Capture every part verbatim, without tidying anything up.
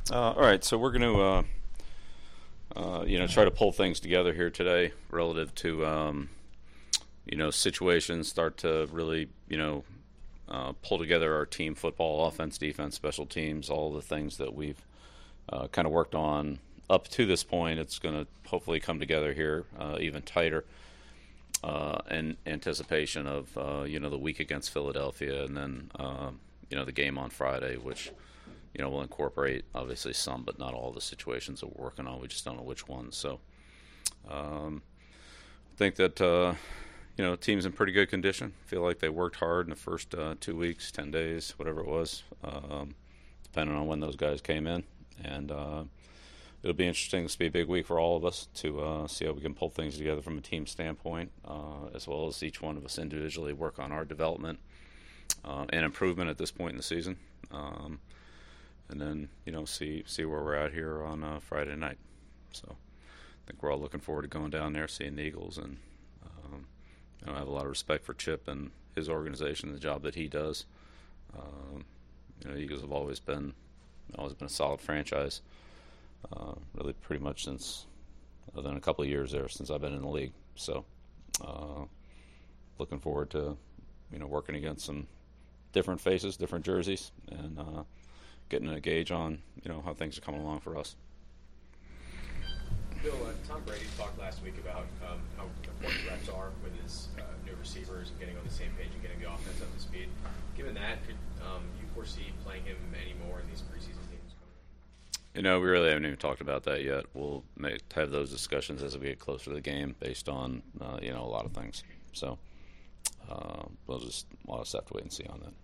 Uh, all right, so we're going to, uh, uh, you know, try to pull things together here today relative to, um, you know, situations. Start to really, you know, uh, pull together our team football, offense, defense, special teams, all the things that we've uh, kind of worked on up to this point. It's going to hopefully come together here uh, even tighter. Uh, in anticipation of, uh, you know, the week against Philadelphia, and then, uh, you know, the game on Friday, which, you know, will incorporate obviously some, but not all the situations that we're working on. We just don't know which ones. So um, I think that, uh, you know, the team's in pretty good condition. Feel like they worked hard in the first uh, two weeks, ten days, whatever it was, um, depending on when those guys came in. And uh, it'll be interesting. This will be a big week for all of us to uh, see how we can pull things together from a team standpoint, uh, as well as each one of us individually work on our development uh, and improvement at this point in the season. Um, and then, you know, see see where we're at here on uh, Friday night. So I think we're all looking forward to going down there, seeing the Eagles, and um, you know, I have a lot of respect for Chip and his organization, the job that he does. Um, you know, the Eagles have always been always been a solid franchise. Uh, really pretty much since, other than a couple of years there, since I've been in the league. So uh, looking forward to, you know, working against some different faces, different jerseys, and uh, getting a gauge on, you know, how things are coming along for us. Bill, uh, Tom Brady talked last week about um, how important reps are with his uh, new receivers and getting on the same page and getting the offense up to speed. Given that, could um, you foresee playing him any more in these preseason games? You know, we really haven't even talked about that yet. We'll make, have those discussions as we get closer to the game based on, uh, you know, a lot of things. So uh, we'll just we'll just have to wait and see on that.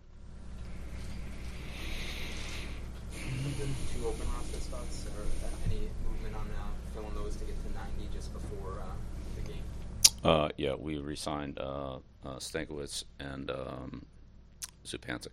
Two open roster spots, or any movement on uh, filling those to get to ninety just before uh, the game? Uh, yeah, we re-signed uh, uh, Stankiewicz and um, Zupancic.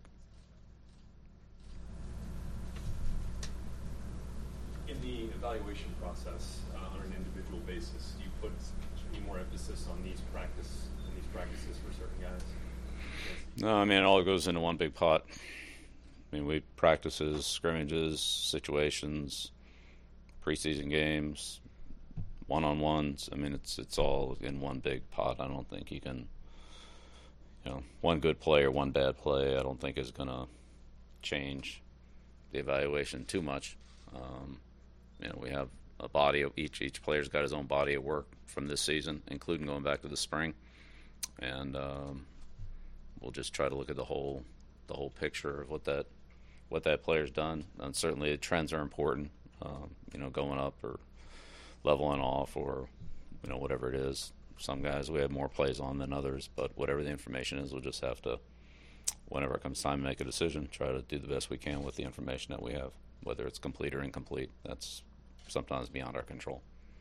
In the evaluation process, uh, on an individual basis, do you put any more emphasis on these practice on these practices for certain guys? No, I mean, it all goes into one big pot. I mean, we practices, scrimmages, situations, preseason games, one-on-ones. I mean, it's it's all in one big pot. I don't think you can, you know, one good play or one bad play, I don't think is going to change the evaluation too much. Um, You know, we have a body of each each player's got his own body of work from this season, including going back to the spring, and um, we'll just try to look at the whole the whole picture of what that what that player's done. And certainly, the trends are important. Um, you know, going up or leveling off, or you know, whatever it is. Some guys we have more plays on than others, but whatever the information is, we'll just have to, whenever it comes time to make a decision, try to do the best we can with the information that we have. Whether it's complete or incomplete, that's sometimes beyond our control.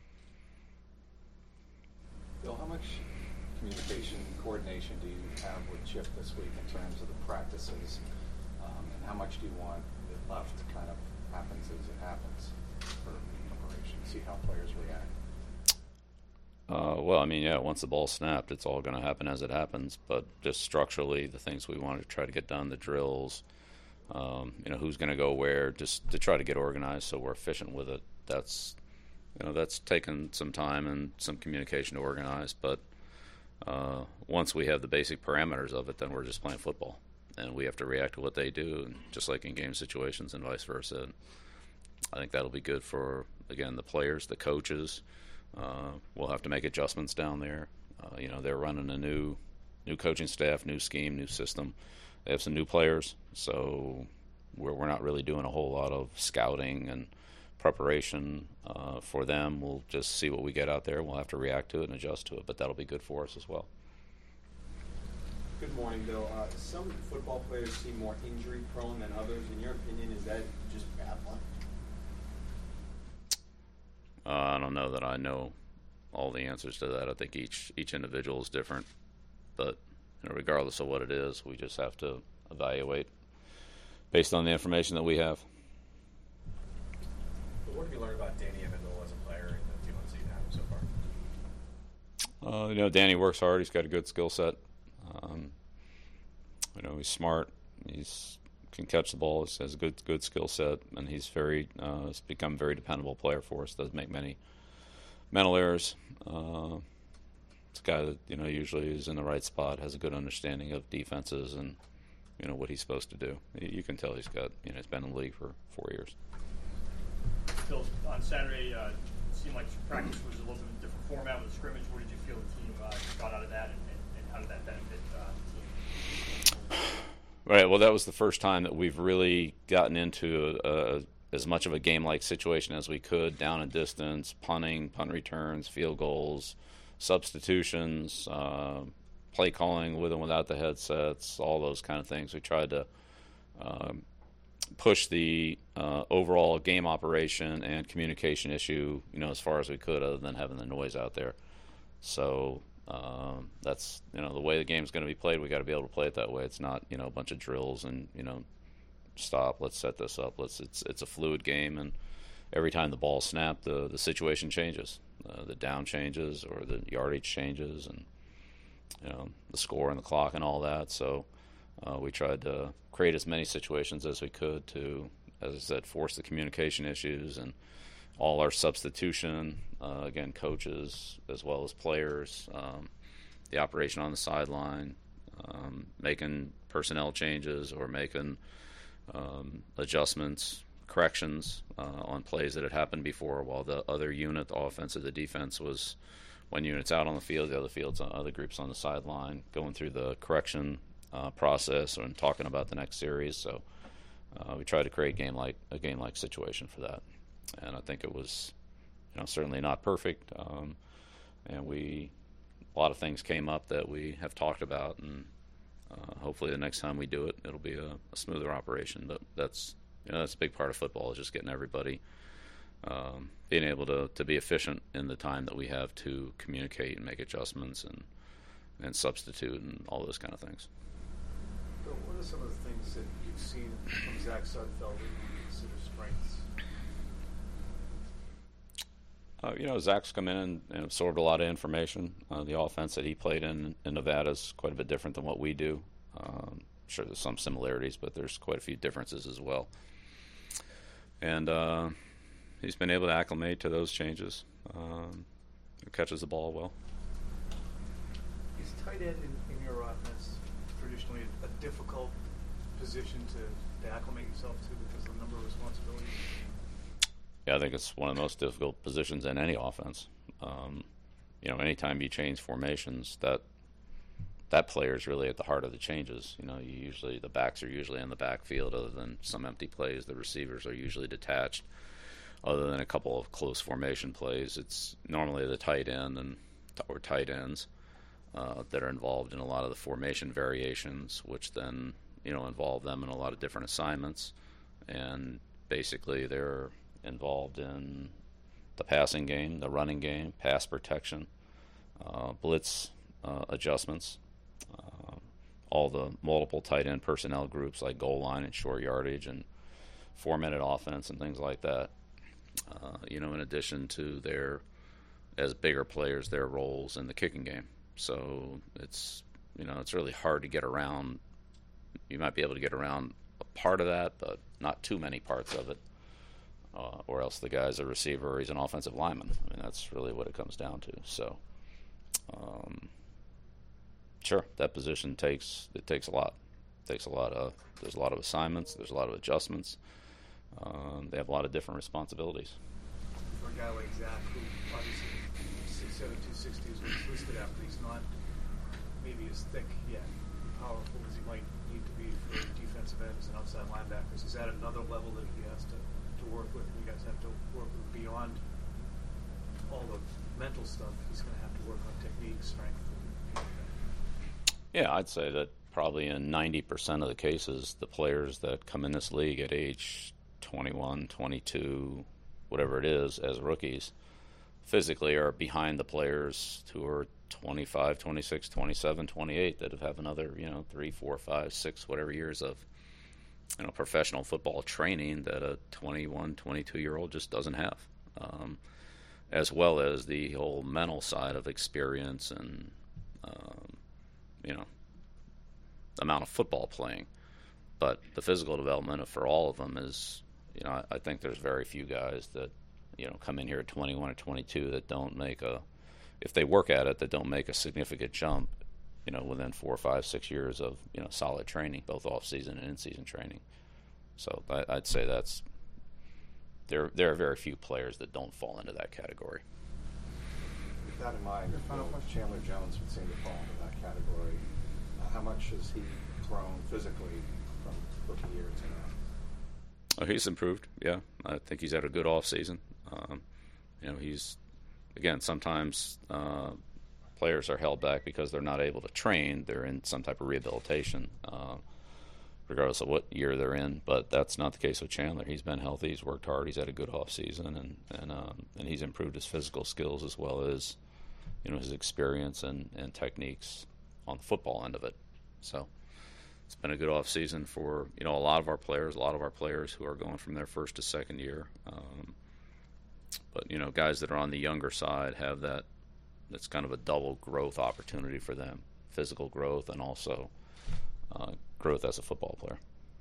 Bill, how much communication coordination do you have with Chip this week in terms of the practices, um, and how much do you want it left kind of happens as it happens for preparation, see how players react? Uh, well, I mean, yeah, once the ball's snapped, it's all going to happen as it happens, but just structurally, the things we want to try to get done, the drills, Um, you know, who's going to go where, just to try to get organized so we're efficient with it. That's, you know, that's taken some time and some communication to organize. But uh, once we have the basic parameters of it, then we're just playing football. And we have to react to what they do, and just like in game situations and vice versa. And I think that'll be good for, again, the players, the coaches. Uh, we'll have to make adjustments down there. Uh, you know, they're running a new, new coaching staff, new scheme, new system. They have some new players, so we're, we're not really doing a whole lot of scouting and preparation uh, for them. We'll just see what we get out there. We'll have to react to it and adjust to it, but that'll be good for us as well. Good morning, Bill. Uh, some football players seem more injury-prone than others. In your opinion, is that just bad luck? Uh, I don't know that I know all the answers to that. I think each each individual is different, but you know, regardless of what it is, we just have to evaluate based on the information that we have. But what have you learned about Danny Amendola as a player in the few months that you've had him so far? Uh, you know, Danny works hard. He's got a good skill set. Um, you know, he's smart. He's can catch the ball, has a good good skill set, and he's very uh, has become a very dependable player for us. Doesn't make many mental errors. Uh, it's a guy that you know usually is in the right spot, has a good understanding of defenses and you know what he's supposed to do. You can tell he's got you know he's been in the league for four years. Phil, on Saturday, uh, it seemed like practice was a little bit of a different format with the scrimmage. What did you feel the team uh, got out of that, and, and, and how did that benefit uh, the team? Right. Well, that was the first time that we've really gotten into a, a, as much of a game-like situation as we could, down and distance, punting, punt returns, field goals, substitutions, uh, play calling with and without the headsets, all those kind of things. We tried to um, push the uh, overall game operation and communication issue, you know, as far as we could, other than having the noise out there. So um, that's you know the way the game's going to be played. We got to be able to play it that way. It's not you know a bunch of drills and you know stop. Let's set this up. Let's. It's it's a fluid game, and every time the ball snapped, the the situation changes. Uh, the down changes or the yardage changes, and you know the score and the clock and all that. So uh, we tried to create as many situations as we could to, as I said, force the communication issues and all our substitution, uh, again, coaches as well as players, um, the operation on the sideline, um, making personnel changes or making um, adjustments, corrections uh, on plays that had happened before, while the other unit, the offense or the defense, was one unit's out on the field, the other field's on, other groups on the sideline, going through the correction uh, process and talking about the next series. So uh, we tried to create game like a game-like situation for that. And I think it was, you know, certainly not perfect. Um, and we, a lot of things came up that we have talked about, and uh, hopefully the next time we do it, it'll be a, a smoother operation. But that's, you know, that's a big part of football, is just getting everybody um, being able to, to be efficient in the time that we have to communicate and make adjustments and and substitute and all those kind of things. Bill, what are some of the things that you've seen from Zach Sudfeld that you consider strengths? Uh, you know, Zach's come in and, and absorbed a lot of information. Uh, the offense that he played in in Nevada is quite a bit different than what we do. Um, sure, there's some similarities, but there's quite a few differences as well. And uh, he's been able to acclimate to those changes. Um, he catches the ball well. Is tight end in, in your offense traditionally a, a difficult position to, to acclimate yourself to because of the number of responsibilities? Yeah, I think it's one of the most difficult positions in any offense. Um, you know, anytime you change formations, that that player is really at the heart of the changes. You know, you usually the backs are usually in the backfield, other than some empty plays. The receivers are usually detached, other than a couple of close formation plays. It's normally the tight end and or tight ends uh, that are involved in a lot of the formation variations, which then you know involve them in a lot of different assignments, and basically they're involved in the passing game, the running game, pass protection, uh, blitz uh, adjustments, uh, all the multiple tight end personnel groups like goal line and short yardage and four-minute offense and things like that. Uh, you know, in addition to their, as bigger players, their roles in the kicking game. So it's, you know, it's really hard to get around. You might be able to get around a part of that, but not too many parts of it. Uh, or else the guy's a receiver or he's an offensive lineman. I mean, that's really what it comes down to. So, um, sure, that position takes it takes a lot. It takes a lot of there's a lot of assignments. There's a lot of adjustments. Um, they have a lot of different responsibilities. For a guy like Zach, who obviously six seven, two sixty is what he's listed at, but he's not maybe as thick yet, powerful as he might need to be for defensive ends and outside linebackers. Is that another level that he has to to work with? You guys have to work with beyond all the mental stuff. He's going to have to work on technique, strength. Yeah, I'd say that probably in ninety percent of the cases, the players that come in this league at age twenty-one, twenty-two, whatever it is, as rookies, physically are behind the players who are twenty-five, twenty-six, twenty-seven, twenty-eight that have another, you know, three, four, five, six, whatever years of you know, professional football training that a twenty-one, twenty-two-year-old just doesn't have, um, as well as the whole mental side of experience and, um, you know, amount of football playing. but the physical development for all of them is, you know, I, I think there's very few guys that, you know, come in here at twenty-one or twenty-two that don't make a, if they work at it, that don't make a significant jump, you know, within four, five, six years of, you know, solid training, both off-season and in-season training. So I, I'd say that's, there, there are very few players that don't fall into that category. With that in mind, if uh, Chandler Jones would seem to fall into that category, uh, how much has he grown physically from rookie year to now? Oh, he's improved, yeah. I think he's had a good off-season. Um, you know, he's, again, sometimes uh, players are held back because they're not able to train. They're in some type of rehabilitation, uh, regardless of what year they're in. But that's not the case with Chandler. He's been healthy. He's worked hard. He's had a good off-season, and and, um, and he's improved his physical skills as well as, you know, his experience and, and techniques on the football end of it. So it's been a good off-season for, you know, a lot of our players, a lot of our players who are going from their first to second year. Um, but, you know, guys that are on the younger side have that, that's kind of a double growth opportunity for them, physical growth and also uh, growth as a football player.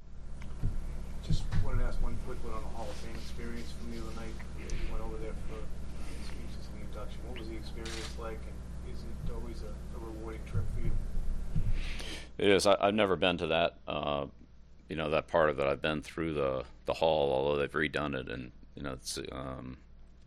Just wanted to ask one quick one on the Hall of Fame experience from the other night. You went over there for uh, speeches and the induction. What was the experience like, and is it always a, a rewarding trip for you? It is. I, I've never been to that, uh, you know, that part of it. I've been through the, the hall, although they've redone it, and, you know, it's, um,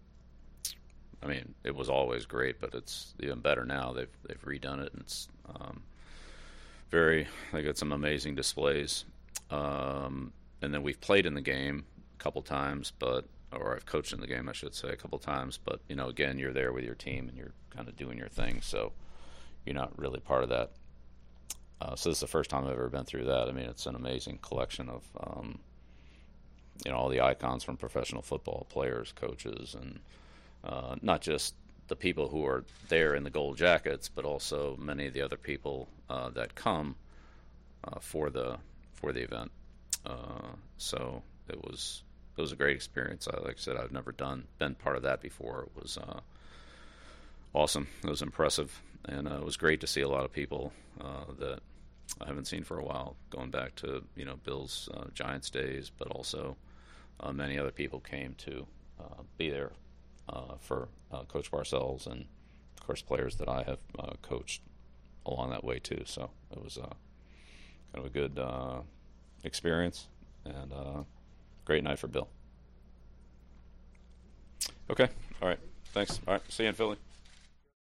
I mean, it was always great, but it's even better now. They've they've redone it, and it's um, very. They got some amazing displays, um, and then we've played in the game a couple times, but or I've coached in the game, I should say, a couple times. But you know, again, you're there with your team, and you're kind of doing your thing, so you're not really part of that. Uh, so this is the first time I've ever been through that. I mean, it's an amazing collection of, um, you know, all the icons from professional football, players, coaches, and uh, not just the people who are there in the gold jackets, but also many of the other people uh, that come uh, for the for the event. Uh, so it was it was a great experience. I, like I said, I've never done been part of that before. It was uh, awesome. It was impressive, and uh, it was great to see a lot of people uh, that I haven't seen for a while, going back to, you know, Bill's uh, Giants days, but also uh, many other people came to uh, be there uh, for uh, Coach Parcells and, of course, players that I have uh, coached along that way too. So it was uh, kind of a good uh, experience and uh, great night for Bill. Okay, all right, thanks. All right, see you in Philly.